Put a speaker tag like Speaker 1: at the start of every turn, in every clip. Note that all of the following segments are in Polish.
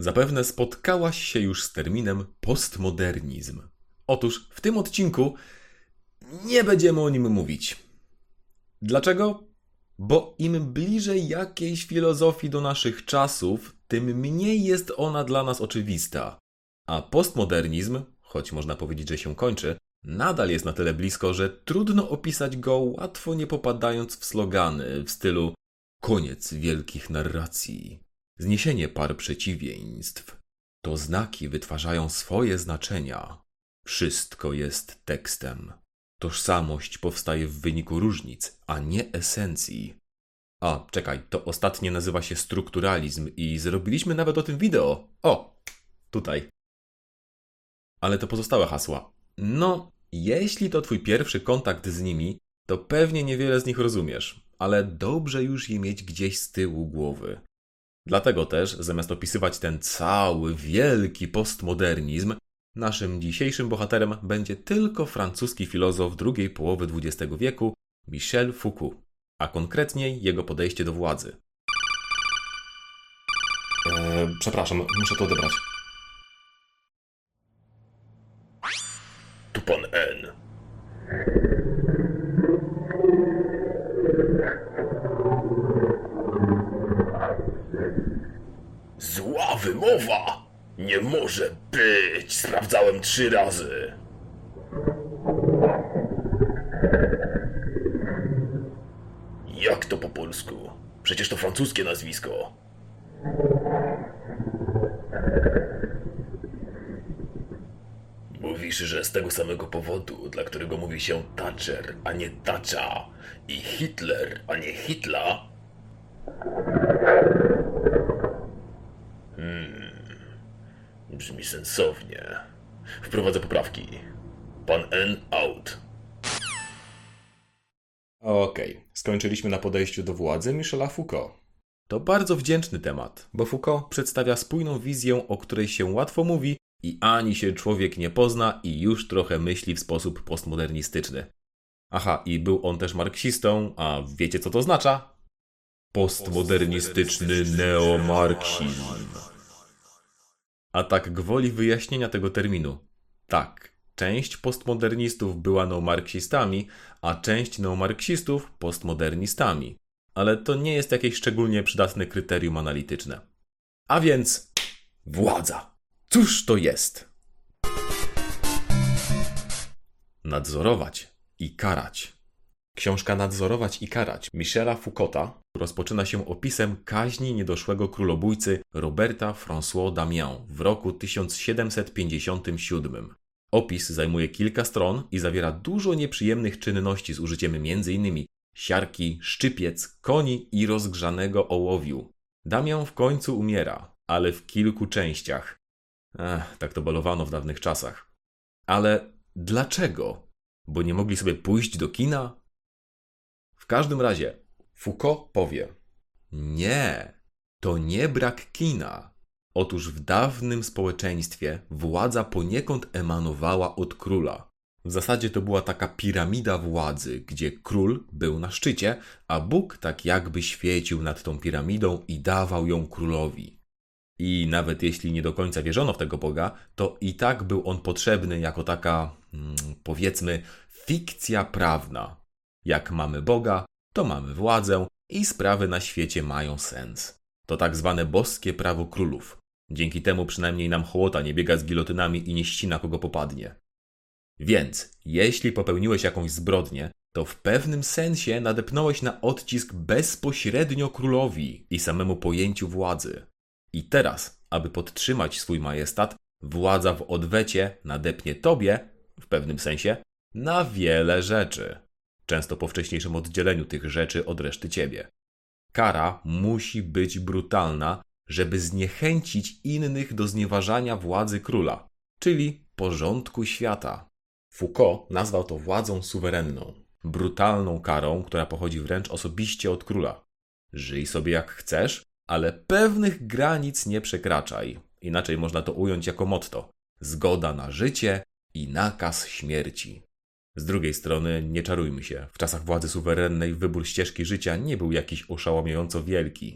Speaker 1: Zapewne spotkałaś się już z terminem postmodernizm. Otóż w tym odcinku nie będziemy o nim mówić. Dlaczego? Bo im bliżej jakiejś filozofii do naszych czasów, tym mniej jest ona dla nas oczywista. A postmodernizm, choć można powiedzieć, że się kończy, nadal jest na tyle blisko, że trudno opisać go łatwo nie popadając w slogany w stylu koniec wielkich narracji, zniesienie par przeciwieństw. To znaki wytwarzają swoje znaczenia. Wszystko jest tekstem. Tożsamość powstaje w wyniku różnic, a nie esencji. A, czekaj, to ostatnie nazywa się strukturalizm i zrobiliśmy nawet o tym wideo. O, tutaj. Ale to pozostałe hasła. No, jeśli to twój pierwszy kontakt z nimi, to pewnie niewiele z nich rozumiesz, ale dobrze już je mieć gdzieś z tyłu głowy. Dlatego też, zamiast opisywać ten cały wielki postmodernizm, naszym dzisiejszym bohaterem będzie tylko francuski filozof drugiej połowy XX wieku Michel Foucault, a konkretniej jego podejście do władzy. Przepraszam, muszę to odebrać.
Speaker 2: Tu pan N. Zła wymowa! Nie może być! Sprawdzałem 3 razy. Jak to po polsku? Przecież to francuskie nazwisko. Mówisz, że z tego samego powodu, dla którego mówi się Thatcher, a nie Thatcha, i Hitler, a nie Hitla? Brzmi sensownie. Wprowadzę poprawki. Pan N out.
Speaker 1: Okej, skończyliśmy na podejściu do władzy Michela Foucault. To bardzo wdzięczny temat, bo Foucault przedstawia spójną wizję, o której się łatwo mówi i ani się człowiek nie pozna i już trochę myśli w sposób postmodernistyczny. Aha, i był on też marksistą, a wiecie co to oznacza? Postmodernistyczny neomarksizm. A tak gwoli wyjaśnienia tego terminu. Tak, część postmodernistów była neomarksistami, a część neomarksistów postmodernistami. Ale to nie jest jakieś szczególnie przydatne kryterium analityczne. A więc władza. Cóż to jest? Nadzorować i karać. Książka Nadzorować i karać Michela Foucaulta rozpoczyna się opisem kaźni niedoszłego królobójcy Roberta François Damiens w roku 1757. Opis zajmuje kilka stron i zawiera dużo nieprzyjemnych czynności z użyciem m.in. siarki, szczypiec, koni i rozgrzanego ołowiu. Damiens w końcu umiera, ale w kilku częściach. Tak to balowano w dawnych czasach. Ale dlaczego? Bo nie mogli sobie pójść do kina? W każdym razie Foucault powie: nie, to nie brak kina. Otóż w dawnym społeczeństwie władza poniekąd emanowała od króla. W zasadzie to była taka piramida władzy, gdzie król był na szczycie, a Bóg tak jakby świecił nad tą piramidą i dawał ją królowi. I nawet jeśli nie do końca wierzono w tego Boga, to i tak był on potrzebny jako taka, powiedzmy, fikcja prawna. Jak mamy Boga, to mamy władzę i sprawy na świecie mają sens. To tak zwane boskie prawo królów. Dzięki temu przynajmniej nam hołota nie biega z gilotynami i nie ścina kogo popadnie. Więc, jeśli popełniłeś jakąś zbrodnię, to w pewnym sensie nadepnąłeś na odcisk bezpośrednio królowi i samemu pojęciu władzy. I teraz, aby podtrzymać swój majestat, władza w odwecie nadepnie tobie, w pewnym sensie, na wiele rzeczy. Często po wcześniejszym oddzieleniu tych rzeczy od reszty ciebie. Kara musi być brutalna, żeby zniechęcić innych do znieważania władzy króla, czyli porządku świata. Foucault nazwał to władzą suwerenną, brutalną karą, która pochodzi wręcz osobiście od króla. Żyj sobie jak chcesz, ale pewnych granic nie przekraczaj. Inaczej można to ująć jako motto: zgoda na życie i nakaz śmierci. Z drugiej strony, nie czarujmy się, w czasach władzy suwerennej wybór ścieżki życia nie był jakiś oszałamiająco wielki.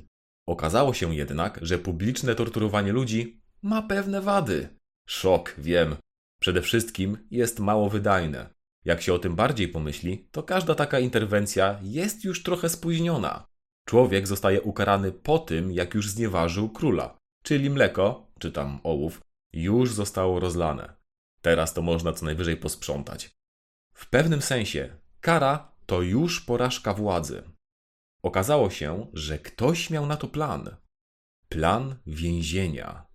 Speaker 1: Okazało się jednak, że publiczne torturowanie ludzi ma pewne wady. Szok, wiem. Przede wszystkim jest mało wydajne. Jak się o tym bardziej pomyśli, to każda taka interwencja jest już trochę spóźniona. Człowiek zostaje ukarany po tym, jak już znieważył króla, czyli mleko, czy tam ołów, już zostało rozlane. Teraz to można co najwyżej posprzątać. W pewnym sensie kara to już porażka władzy. Okazało się, że ktoś miał na to plan. Plan więzienia.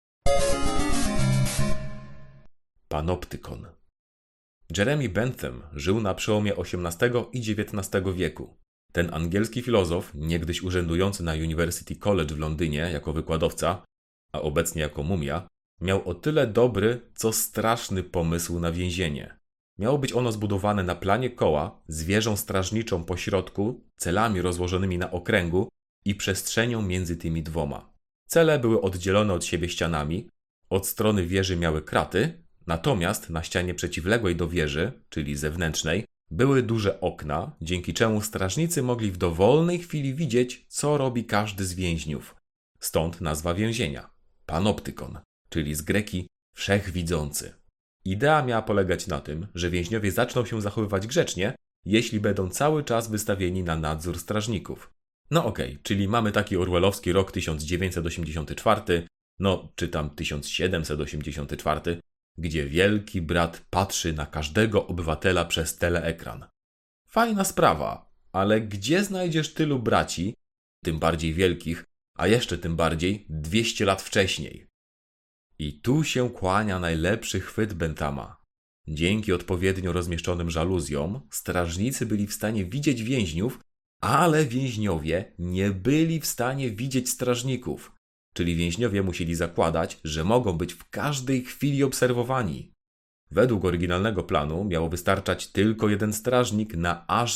Speaker 1: Panoptykon. Jeremy Bentham żył na przełomie XVIII i XIX wieku. Ten angielski filozof, niegdyś urzędujący na University College w Londynie jako wykładowca, a obecnie jako mumia, miał o tyle dobry, co straszny pomysł na więzienie. Miało być ono zbudowane na planie koła z wieżą strażniczą po środku, celami rozłożonymi na okręgu i przestrzenią między tymi dwoma. Cele były oddzielone od siebie ścianami, od strony wieży miały kraty, natomiast na ścianie przeciwległej do wieży, czyli zewnętrznej, były duże okna, dzięki czemu strażnicy mogli w dowolnej chwili widzieć, co robi każdy z więźniów. Stąd nazwa więzienia – panoptykon, czyli z greki wszechwidzący. Idea miała polegać na tym, że więźniowie zaczną się zachowywać grzecznie, jeśli będą cały czas wystawieni na nadzór strażników. No okej, czyli mamy taki orwellowski rok 1984, czy tam 1784, gdzie wielki brat patrzy na każdego obywatela przez teleekran. Fajna sprawa, ale gdzie znajdziesz tylu braci, tym bardziej wielkich, a jeszcze tym bardziej 200 lat wcześniej? I tu się kłania najlepszy chwyt Benthama. Dzięki odpowiednio rozmieszczonym żaluzjom strażnicy byli w stanie widzieć więźniów, ale więźniowie nie byli w stanie widzieć strażników. Czyli więźniowie musieli zakładać, że mogą być w każdej chwili obserwowani. Według oryginalnego planu miało wystarczać tylko jeden strażnik na aż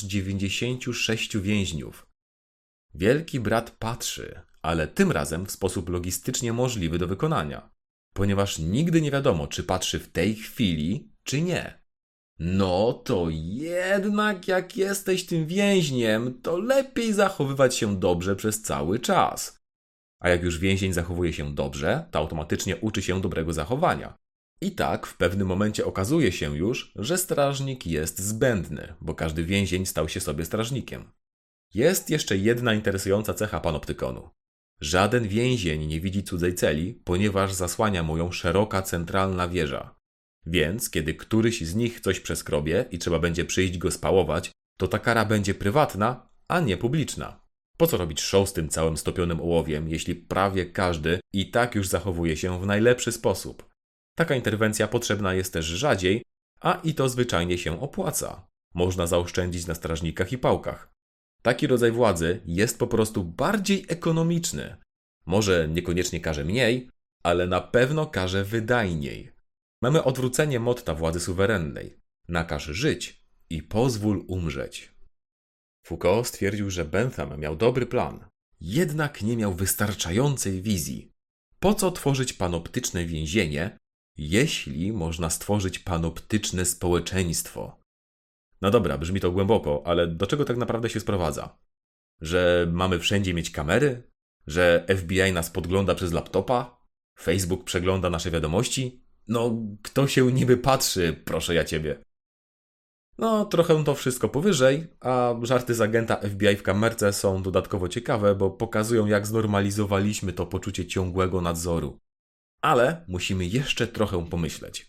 Speaker 1: 96 więźniów. Wielki brat patrzy, ale tym razem w sposób logistycznie możliwy do wykonania, ponieważ nigdy nie wiadomo, czy patrzy w tej chwili, czy nie. No to jednak jak jesteś tym więźniem, to lepiej zachowywać się dobrze przez cały czas. A jak już więzień zachowuje się dobrze, to automatycznie uczy się dobrego zachowania. I tak w pewnym momencie okazuje się już, że strażnik jest zbędny, bo każdy więzień stał się sobie strażnikiem. Jest jeszcze jedna interesująca cecha panoptykonu. Żaden więzień nie widzi cudzej celi, ponieważ zasłania mu ją szeroka centralna wieża. Więc kiedy któryś z nich coś przeskrobie i trzeba będzie przyjść go spałować, to ta kara będzie prywatna, a nie publiczna. Po co robić show z tym całym stopionym ołowiem, jeśli prawie każdy i tak już zachowuje się w najlepszy sposób? Taka interwencja potrzebna jest też rzadziej, a i to zwyczajnie się opłaca. Można zaoszczędzić na strażnikach i pałkach. Taki rodzaj władzy jest po prostu bardziej ekonomiczny. Może niekoniecznie karze mniej, ale na pewno karze wydajniej. Mamy odwrócenie motta władzy suwerennej. Nakaż żyć i pozwól umrzeć. Foucault stwierdził, że Bentham miał dobry plan, jednak nie miał wystarczającej wizji. Po co tworzyć panoptyczne więzienie, jeśli można stworzyć panoptyczne społeczeństwo? No dobra, brzmi to głęboko, ale do czego tak naprawdę się sprowadza? Że mamy wszędzie mieć kamery? Że FBI nas podgląda przez laptopa? Facebook przegląda nasze wiadomości? No, kto się niby patrzy, proszę ja ciebie. No, trochę to wszystko powyżej, a żarty z agenta FBI w kamerce są dodatkowo ciekawe, bo pokazują, jak znormalizowaliśmy to poczucie ciągłego nadzoru. Ale musimy jeszcze trochę pomyśleć.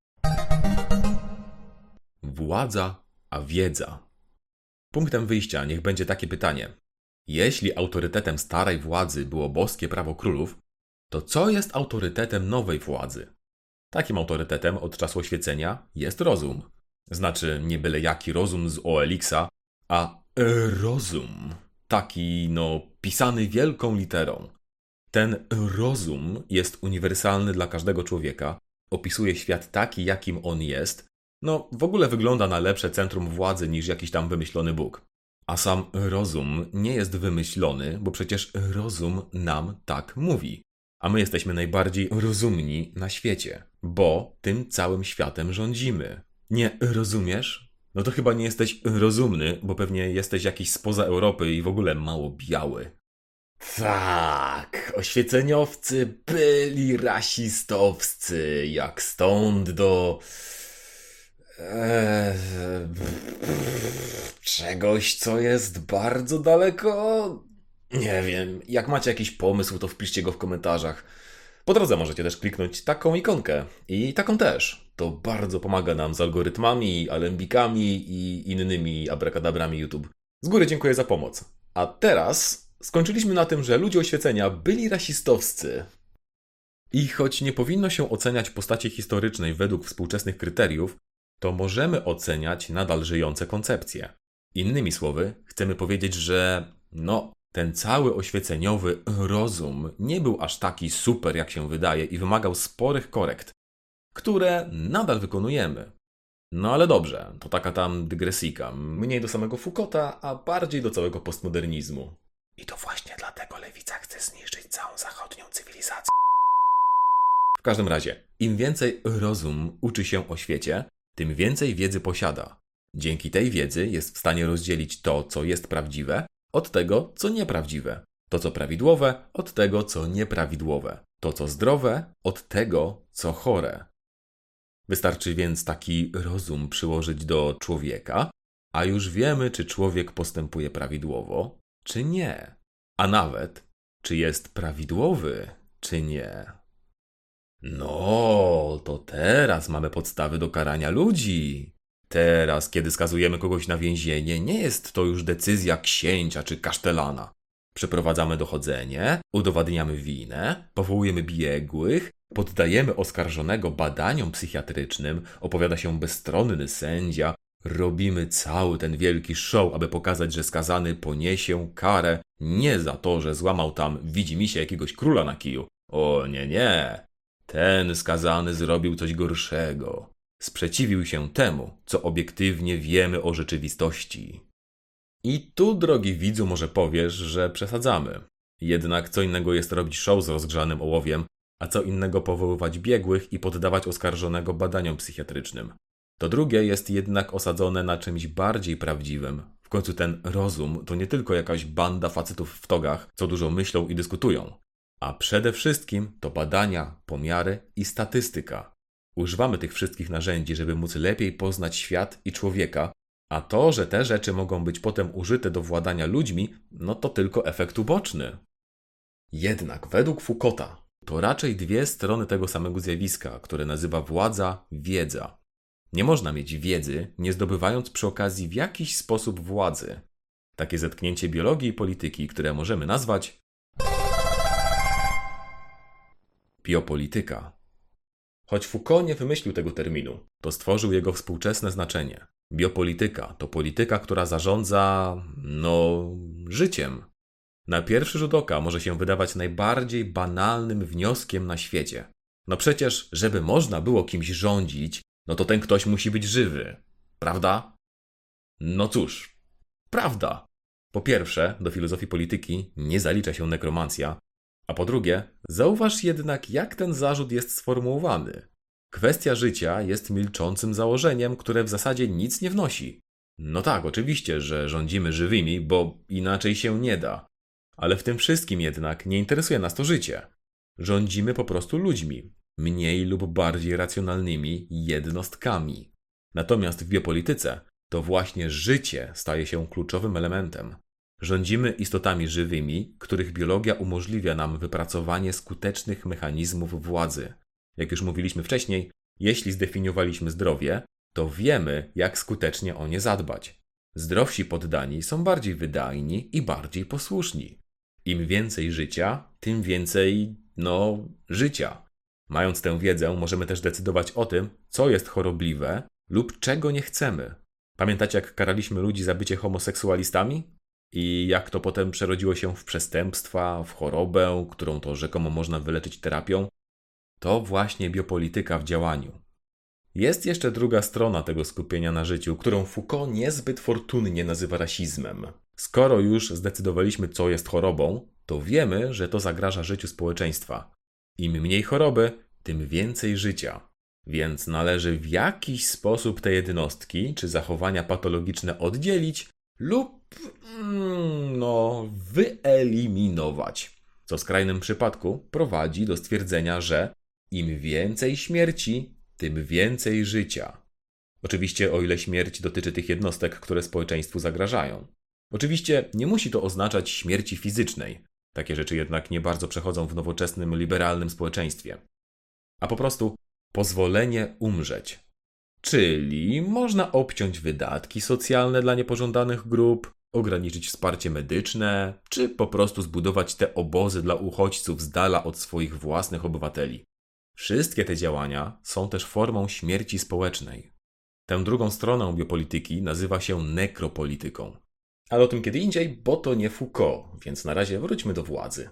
Speaker 1: Władza a wiedza. Punktem wyjścia niech będzie takie pytanie. Jeśli autorytetem starej władzy było boskie prawo królów, to co jest autorytetem nowej władzy? Takim autorytetem od czasu oświecenia jest rozum. Znaczy nie byle jaki rozum z OLX-a, a rozum. Taki, pisany wielką literą. Ten rozum jest uniwersalny dla każdego człowieka, opisuje świat taki, jakim on jest, w ogóle wygląda na lepsze centrum władzy niż jakiś tam wymyślony Bóg. A sam rozum nie jest wymyślony, bo przecież rozum nam tak mówi. A my jesteśmy najbardziej rozumni na świecie, bo tym całym światem rządzimy. Nie rozumiesz? No to chyba nie jesteś rozumny, bo pewnie jesteś jakiś spoza Europy i w ogóle mało biały. Tak, oświeceniowcy byli rasistowscy, jak stąd do... czegoś, co jest bardzo daleko? Nie wiem, jak macie jakiś pomysł, to wpiszcie go w komentarzach. Po drodze możecie też kliknąć taką ikonkę i taką też. To bardzo pomaga nam z algorytmami, alembikami i innymi abrakadabrami YouTube. Z góry dziękuję za pomoc. A teraz skończyliśmy na tym, że ludzie oświecenia byli rasistowscy. I choć nie powinno się oceniać postaci historycznej według współczesnych kryteriów, to możemy oceniać nadal żyjące koncepcje. Innymi słowy, chcemy powiedzieć, że ten cały oświeceniowy rozum nie był aż taki super, jak się wydaje i wymagał sporych korekt, które nadal wykonujemy. No ale dobrze, to taka tam dygresyjka, mniej do samego Foucaulta, a bardziej do całego postmodernizmu. I to właśnie dlatego lewica chce zniszczyć całą zachodnią cywilizację. W każdym razie, im więcej rozum uczy się o świecie, tym więcej wiedzy posiada. Dzięki tej wiedzy jest w stanie rozdzielić to, co jest prawdziwe, od tego, co nieprawdziwe. To, co prawidłowe, od tego, co nieprawidłowe. To, co zdrowe, od tego, co chore. Wystarczy więc taki rozum przyłożyć do człowieka, a już wiemy, czy człowiek postępuje prawidłowo, czy nie. A nawet, czy jest prawidłowy, czy nie. No, to teraz mamy podstawy do karania ludzi. Teraz, kiedy skazujemy kogoś na więzienie, nie jest to już decyzja księcia czy kasztelana. Przeprowadzamy dochodzenie, udowadniamy winę, powołujemy biegłych, poddajemy oskarżonego badaniom psychiatrycznym, opowiada się bezstronny sędzia, robimy cały ten wielki show, aby pokazać, że skazany poniesie karę nie za to, że złamał tam widzimisię jakiegoś króla na kiju. O nie, nie. Ten skazany zrobił coś gorszego. Sprzeciwił się temu, co obiektywnie wiemy o rzeczywistości. I tu, drogi widzu, może powiesz, że przesadzamy. Jednak co innego jest robić show z rozgrzanym ołowiem, a co innego powoływać biegłych i poddawać oskarżonego badaniom psychiatrycznym. To drugie jest jednak osadzone na czymś bardziej prawdziwym. W końcu ten rozum to nie tylko jakaś banda facetów w togach, co dużo myślą i dyskutują. A przede wszystkim to badania, pomiary i statystyka. Używamy tych wszystkich narzędzi, żeby móc lepiej poznać świat i człowieka, a to, że te rzeczy mogą być potem użyte do władania ludźmi, no to tylko efekt uboczny. Jednak według Foucaulta to raczej dwie strony tego samego zjawiska, które nazywa władza, wiedza. Nie można mieć wiedzy, nie zdobywając przy okazji w jakiś sposób władzy. Takie zetknięcie biologii i polityki, które możemy nazwać biopolityka. Choć Foucault nie wymyślił tego terminu, to stworzył jego współczesne znaczenie. Biopolityka to polityka, która zarządza, życiem. Na pierwszy rzut oka może się wydawać najbardziej banalnym wnioskiem na świecie. No przecież, żeby można było kimś rządzić, no to ten ktoś musi być żywy. Prawda? No cóż, prawda. Po pierwsze, do filozofii polityki nie zalicza się nekromancja, a po drugie, zauważ jednak, jak ten zarzut jest sformułowany. Kwestia życia jest milczącym założeniem, które w zasadzie nic nie wnosi. No tak, oczywiście, że rządzimy żywymi, bo inaczej się nie da. Ale w tym wszystkim jednak nie interesuje nas to życie. Rządzimy po prostu ludźmi, mniej lub bardziej racjonalnymi jednostkami. Natomiast w biopolityce to właśnie życie staje się kluczowym elementem. Rządzimy istotami żywymi, których biologia umożliwia nam wypracowanie skutecznych mechanizmów władzy. Jak już mówiliśmy wcześniej, jeśli zdefiniowaliśmy zdrowie, to wiemy, jak skutecznie o nie zadbać. Zdrowsi poddani są bardziej wydajni i bardziej posłuszni. Im więcej życia, tym więcej, życia. Mając tę wiedzę, możemy też decydować o tym, co jest chorobliwe lub czego nie chcemy. Pamiętacie, jak karaliśmy ludzi za bycie homoseksualistami? I jak to potem przerodziło się w przestępstwa, w chorobę, którą to rzekomo można wyleczyć terapią? To właśnie biopolityka w działaniu. Jest jeszcze druga strona tego skupienia na życiu, którą Foucault niezbyt fortunnie nazywa rasizmem. Skoro już zdecydowaliśmy, co jest chorobą, to wiemy, że to zagraża życiu społeczeństwa. Im mniej choroby, tym więcej życia. Więc należy w jakiś sposób te jednostki czy zachowania patologiczne oddzielić lub wyeliminować. Co w skrajnym przypadku prowadzi do stwierdzenia, że im więcej śmierci, tym więcej życia. Oczywiście o ile śmierć dotyczy tych jednostek, które społeczeństwu zagrażają. Oczywiście nie musi to oznaczać śmierci fizycznej. Takie rzeczy jednak nie bardzo przechodzą w nowoczesnym, liberalnym społeczeństwie. A po prostu pozwolenie umrzeć. Czyli można obciąć wydatki socjalne dla niepożądanych grup, ograniczyć wsparcie medyczne, czy po prostu zbudować te obozy dla uchodźców z dala od swoich własnych obywateli. Wszystkie te działania są też formą śmierci społecznej. Tę drugą stronę biopolityki nazywa się nekropolityką. Ale o tym kiedy indziej, bo to nie Foucault, więc na razie wróćmy do władzy.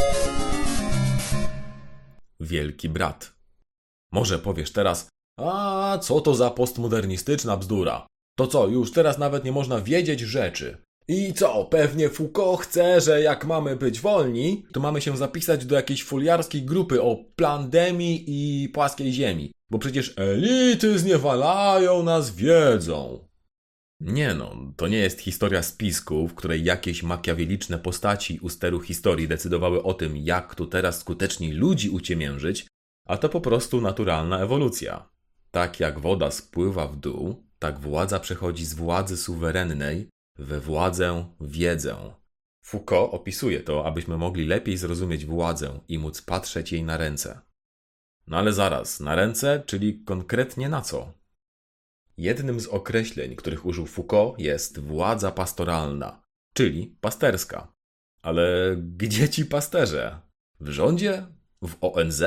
Speaker 1: Wielki brat. Może powiesz teraz, a co to za postmodernistyczna bzdura? To co, już teraz nawet nie można wiedzieć rzeczy. I co, pewnie Foucault chce, że jak mamy być wolni, to mamy się zapisać do jakiejś foliarskiej grupy o plandemii i płaskiej ziemi. Bo przecież elity zniewalają nas wiedzą. Nie no, to nie jest historia spisku, w której jakieś makiaweliczne postaci u steru historii decydowały o tym, jak tu teraz skuteczniej ludzi uciemiężyć, a to po prostu naturalna ewolucja. Tak jak woda spływa w dół, tak władza przechodzi z władzy suwerennej we władzę wiedzę. Foucault opisuje to, abyśmy mogli lepiej zrozumieć władzę i móc patrzeć jej na ręce. No ale zaraz, na ręce, czyli konkretnie na co? Jednym z określeń, których użył Foucault, jest władza pastoralna, czyli pasterska. Ale gdzie ci pasterze? W rządzie? W ONZ?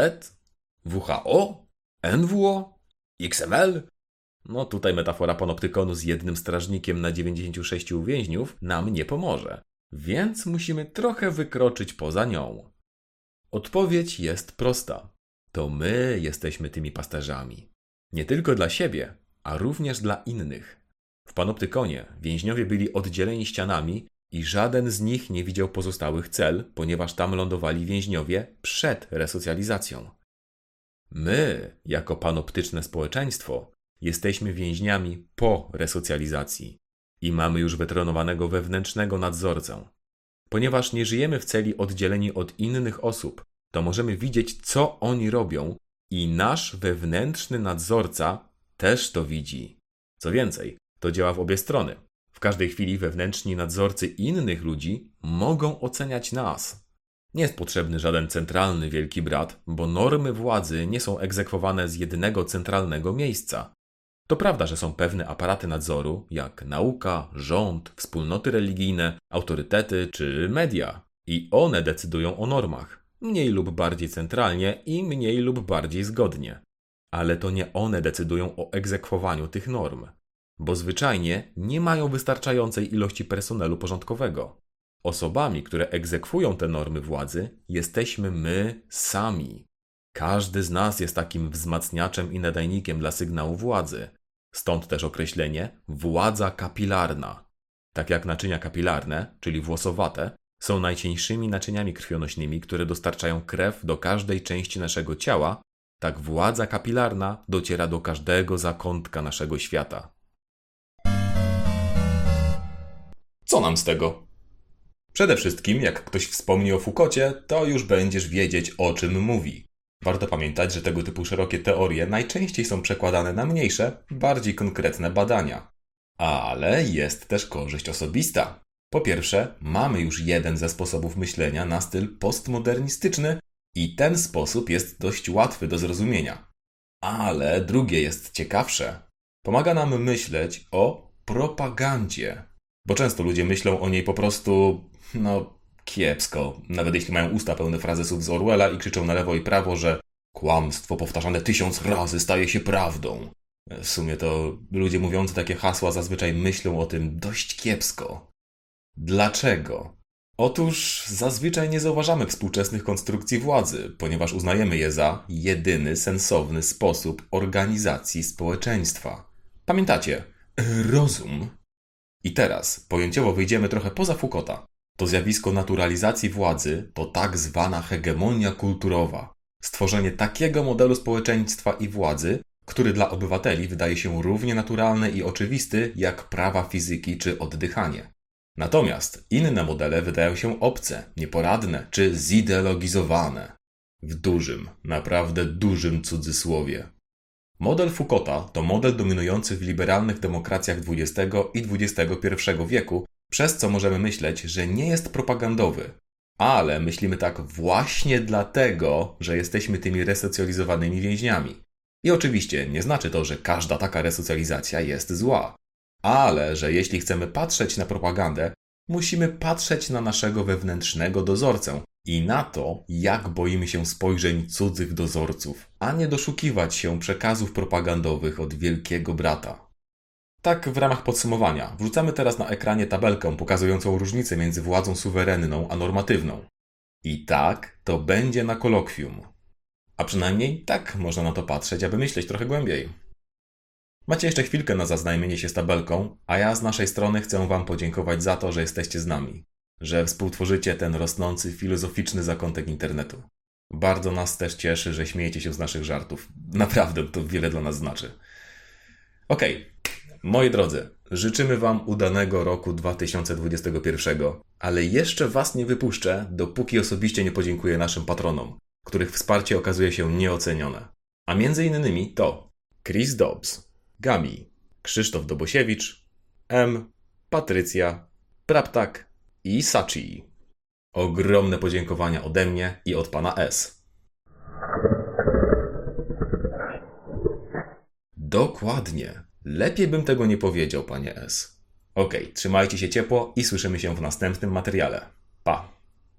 Speaker 1: WHO? NWO? XML? No tutaj metafora panoptykonu z jednym strażnikiem na 96 więźniów nam nie pomoże, więc musimy trochę wykroczyć poza nią. Odpowiedź jest prosta. To my jesteśmy tymi pasterzami. Nie tylko dla siebie, a również dla innych. W panoptykonie więźniowie byli oddzieleni ścianami i żaden z nich nie widział pozostałych cel, ponieważ tam lądowali więźniowie przed resocjalizacją. My, jako panoptyczne społeczeństwo, jesteśmy więźniami po resocjalizacji i mamy już wytrenowanego wewnętrznego nadzorcę. Ponieważ nie żyjemy w celi oddzieleni od innych osób, to możemy widzieć, co oni robią i nasz wewnętrzny nadzorca też to widzi. Co więcej, to działa w obie strony. W każdej chwili wewnętrzni nadzorcy innych ludzi mogą oceniać nas. Nie jest potrzebny żaden centralny wielki brat, bo normy władzy nie są egzekwowane z jednego centralnego miejsca. To prawda, że są pewne aparaty nadzoru, jak nauka, rząd, wspólnoty religijne, autorytety czy media. I one decydują o normach. Mniej lub bardziej centralnie i mniej lub bardziej zgodnie. Ale to nie one decydują o egzekwowaniu tych norm. Bo zwyczajnie nie mają wystarczającej ilości personelu porządkowego. Osobami, które egzekwują te normy władzy, jesteśmy my sami. Każdy z nas jest takim wzmacniaczem i nadajnikiem dla sygnału władzy. Stąd też określenie władza kapilarna. Tak jak naczynia kapilarne, czyli włosowate, są najcieńszymi naczyniami krwionośnymi, które dostarczają krew do każdej części naszego ciała, tak władza kapilarna dociera do każdego zakątka naszego świata. Co nam z tego? Przede wszystkim, jak ktoś wspomni o Foucaulcie, to już będziesz wiedzieć, o czym mówi. Warto pamiętać, że tego typu szerokie teorie najczęściej są przekładane na mniejsze, bardziej konkretne badania. Ale jest też korzyść osobista. Po pierwsze, mamy już jeden ze sposobów myślenia na styl postmodernistyczny i ten sposób jest dość łatwy do zrozumienia. Ale drugie jest ciekawsze. Pomaga nam myśleć o propagandzie. Bo często ludzie myślą o niej po prostu, kiepsko. Nawet jeśli mają usta pełne frazesów z Orwella i krzyczą na lewo i prawo, że kłamstwo powtarzane 1000 razy staje się prawdą. W sumie to ludzie mówiący takie hasła zazwyczaj myślą o tym dość kiepsko. Dlaczego? Otóż zazwyczaj nie zauważamy współczesnych konstrukcji władzy, ponieważ uznajemy je za jedyny sensowny sposób organizacji społeczeństwa. Pamiętacie? Rozum. I teraz pojęciowo wyjdziemy trochę poza Foucaulta. To zjawisko naturalizacji władzy to tak zwana hegemonia kulturowa. Stworzenie takiego modelu społeczeństwa i władzy, który dla obywateli wydaje się równie naturalny i oczywisty jak prawa fizyki czy oddychanie. Natomiast inne modele wydają się obce, nieporadne czy zideologizowane. W dużym, naprawdę dużym cudzysłowie. Model Foucaulta to model dominujący w liberalnych demokracjach XX i XXI wieku, przez co możemy myśleć, że nie jest propagandowy. Ale myślimy tak właśnie dlatego, że jesteśmy tymi resocjalizowanymi więźniami. I oczywiście nie znaczy to, że każda taka resocjalizacja jest zła. Ale że jeśli chcemy patrzeć na propagandę, musimy patrzeć na naszego wewnętrznego dozorcę i na to, jak boimy się spojrzeń cudzych dozorców, a nie doszukiwać się przekazów propagandowych od wielkiego brata. Tak w ramach podsumowania, wrzucamy teraz na ekranie tabelkę pokazującą różnicę między władzą suwerenną a normatywną. I tak to będzie na kolokwium. A przynajmniej tak można na to patrzeć, aby myśleć trochę głębiej. Macie jeszcze chwilkę na zaznajomienie się z tabelką, a ja z naszej strony chcę Wam podziękować za to, że jesteście z nami, że współtworzycie ten rosnący filozoficzny zakątek internetu. Bardzo nas też cieszy, że śmiejecie się z naszych żartów. Naprawdę to wiele dla nas znaczy. Okej, moi drodzy, życzymy Wam udanego roku 2021, ale jeszcze Was nie wypuszczę, dopóki osobiście nie podziękuję naszym patronom, których wsparcie okazuje się nieocenione. A między innymi to Chris Dobbs, Gami, Krzysztof Dobosiewicz, M, Patrycja, Praptak i Sachi. Ogromne podziękowania ode mnie i od pana S. Dokładnie. Lepiej bym tego nie powiedział, panie S. Okej, trzymajcie się ciepło i słyszymy się w następnym materiale.